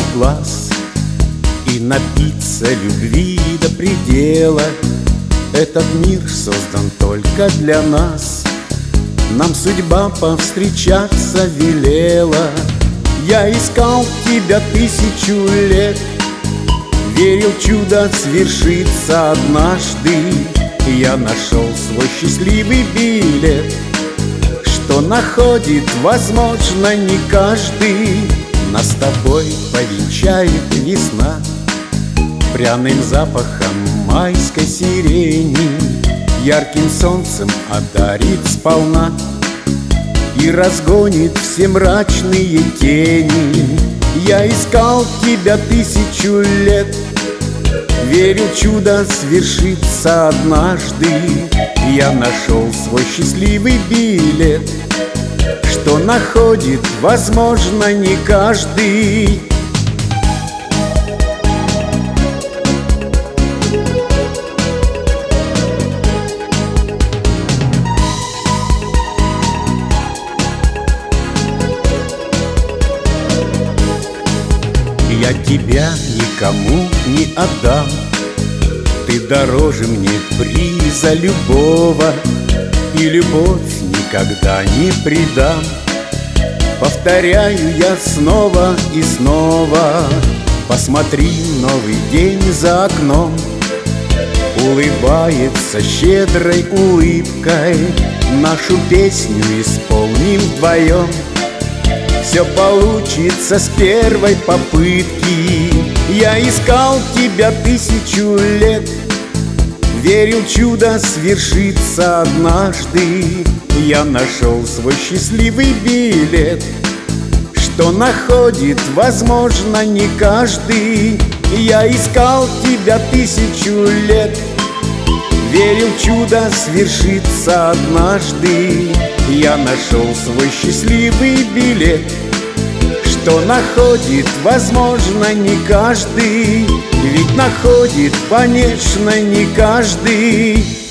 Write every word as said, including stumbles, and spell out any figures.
глаз и напиться любви до предела. Этот мир создан только для нас, нам судьба повстречаться велела. Я искал тебя тысячу лет, верил, чудо свершится однажды. Я нашел свой счастливый билет, что находит, возможно, не каждый. Нас с тобой повенчает весна пряным запахом майской сирени, ярким солнцем одарит сполна и разгонит все мрачные тени. Я искал тебя тысячу лет, верил, чудо свершится однажды. Я нашел свой счастливый билет, что находит, возможно, не каждый. Я тебя никому не отдам, ты дороже мне приза любого, и любовь никогда не предам. Повторяю я снова и снова: посмотри, новый день за окном улыбается щедрой улыбкой. Нашу песню исполним вдвоем, все получится с первой попытки. Я искал тебя тысячу лет, верил, чудо свершится однажды. Я нашел свой счастливый билет, что находит, возможно, не каждый. Я искал тебя тысячу лет, верил, чудо свершится однажды. Я нашел свой счастливый билет, что находит, возможно, не каждый. Ведь находит, конечно, не каждый.